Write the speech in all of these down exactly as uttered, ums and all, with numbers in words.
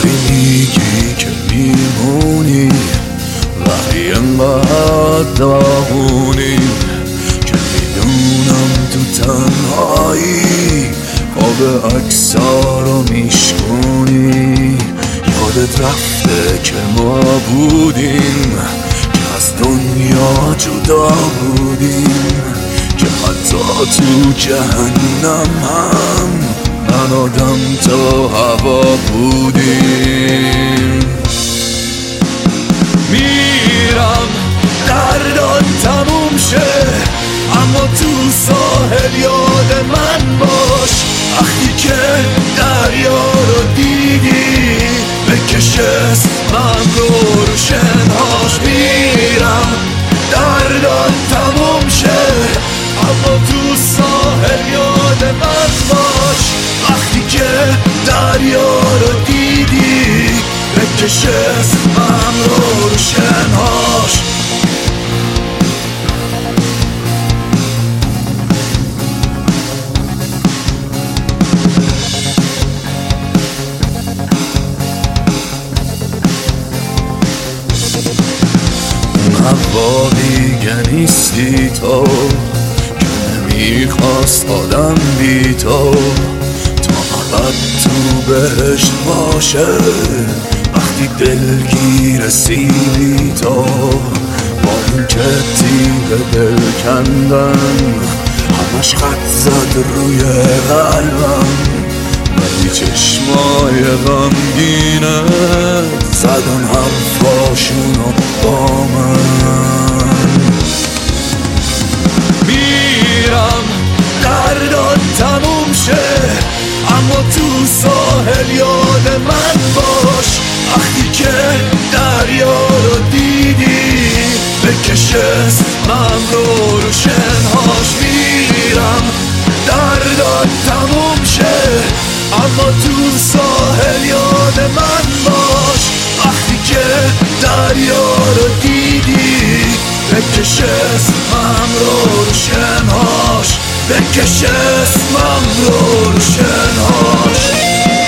وقتی میگی که میمونی، وقتی انقدر داغونی که میدونم تو تنهایی خواب اکسا رو میشکنی. یادت رفته که ما بودیم، که از دنیا جدا بودیم، که حتی تو جهنم هم من آدم تا هوا بودیم. میرم دردان تموم شه، اما تو ساحل یاد من باش. وقتی که دریا رو دیدی بکش اسمم رو رو شنهاش. میرم دردان تموم شه، اما تو ساحل یاد من باش. وقتی که دریا رو دیدی بکش اسمم رو رو شنهاش. هوا دیگه نیستی تو که نمیخواست آدم بی تو تا ابد تو بهشت باشه. وقتی دلگیر سیبی تو با این که تیغ دل کندن همش خط زد روی قلبم، ولی چشمای غمگینه زدن حرفاشونو با من. میرم دردان تموم شه، اما تو ساحل یاد من باش. وقتی که دریا رو دیدی بکش اسمم رو رو شنهاش. میرم دردان تموم شه، اما تو ساحل یاد من باش. وقتی که دریا رو دیدی بکش اسمم رو رو شنهاش. بکش اسمم رو رو شنهاش.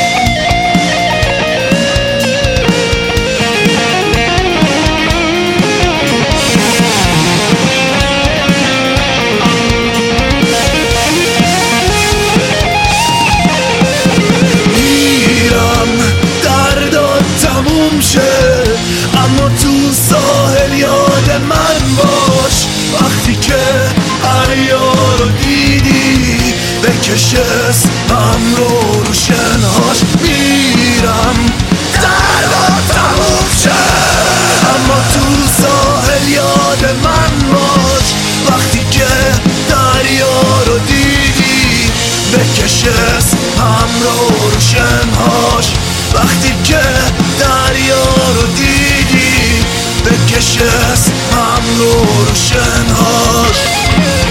اما تو ساحل یاد من باش. وقتی که دریا رو دیدی بکش اسمم رو رو شنهاش. میرم دریا تموم شه، اما تو ساحل یاد من باش. وقتی که دریا رو دیدی بکش اسمم رو رو شنهاش. وقتی که دریا رو دیدی بکش اسمم رو رو شنهاش.